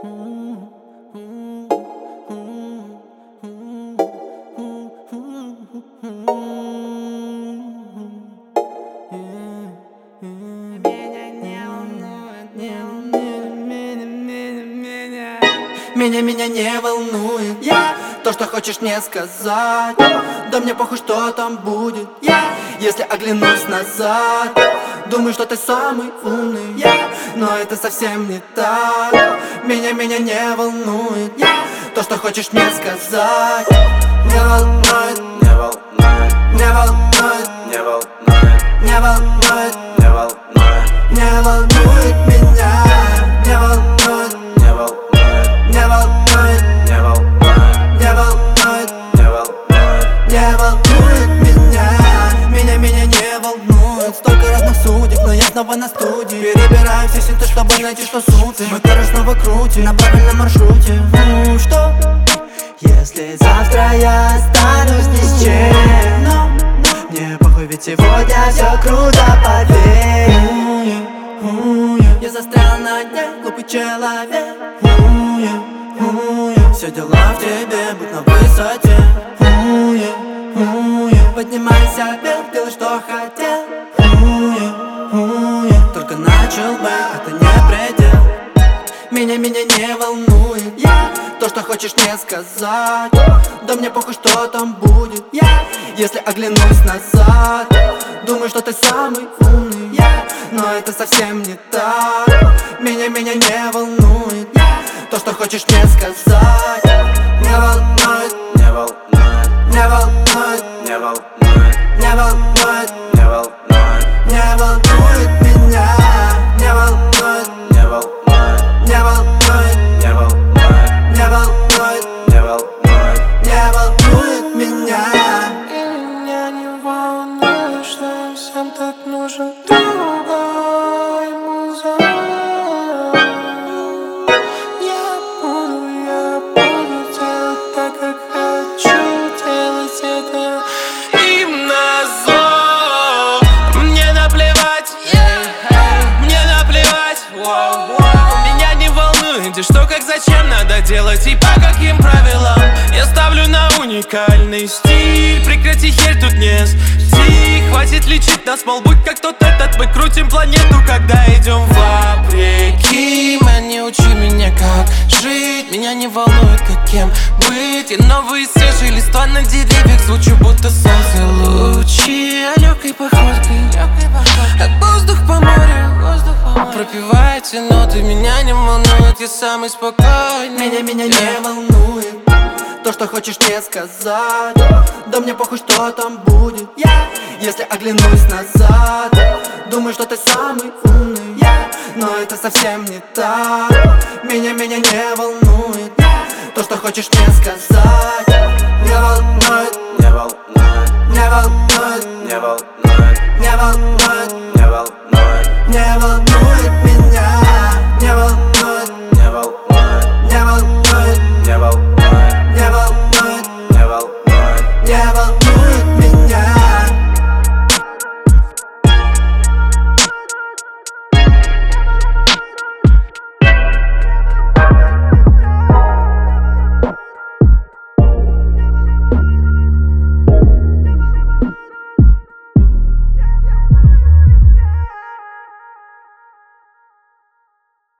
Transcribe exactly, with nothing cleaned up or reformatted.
Меня, меня не волнует yeah. То, что хочешь мне сказать. Да мне похуй, что там будет yeah. Если оглянусь назад, думаю, что ты самый умный yeah. Но это совсем не так. Меня, меня не волнует yeah. То, что хочешь мне сказать. Не волнует, не волнует, не волнует, не волнует, не волнует, не волнует, не волнует меня. Не волнует, не волнует, не волнует, не волнует, не волнует, не волнует, не волнует меня. Меня, меня не волнует. Столько разных судеб, но я снова на студии. Перебираю все синты, чтобы найти, что сути. Мы тоже снова крутим на правильном маршруте. Ну что, если завтра я останусь ни с чем? Но мне похуй, ведь сегодня все круто, поверь. Я застрял на дне, глупый человек. Все дела в тебе, будь на высоте. Поднимайся вверх, делай, что хотел. Только начал бы, это не предел. Меня, меня не волнует yeah. То, что хочешь мне сказать. Да мне похуй, что там будет yeah. Если оглянусь назад, думаю, что ты самый умный yeah. Но это совсем не так. Меня, меня не волнует yeah. То, что хочешь мне сказать. Не волнует, не волнует, не волнует, не волнует, не волнует, не волнует, не волнует меня. Не волнует, не волнует, не волнует, не волнует, не волнует, не волнует, не волнует меня. И меня не волнует, что им всем так нужен другой музон. Я буду, я буду делать так, как хочу делать это им назло. Мне наплевать, yeah. Мне наплевать, wow, wow. Меня не волнует, и что, как, зачем надо делать и по каким правилам. Я ставлю на уникальный стиль. Прекрати херь тут не стих. Хватит лечить нас, мол, будь как тот этот. Мы крутим планету, когда идем вопреки. Man, не учи меня, как жить. Меня не волнует, каким быть. И новые свежие листва на деревьях звучу, будто солнце лучи. А легкой походкой, как воздух по морю. Пропивая эти ноты, меня не волнует. Я самый спокойный. Меня, меня не волнует то, что хочешь мне сказать. Да мне похуй, что там будет yeah. Если оглянусь назад, думаю, что ты самый умный yeah. Но это совсем не так. Меня, меня не волнует yeah. То, что хочешь мне сказать. Не волнует, не волнует, не волнует, не волнует, не волнует, не волнует, не волнует.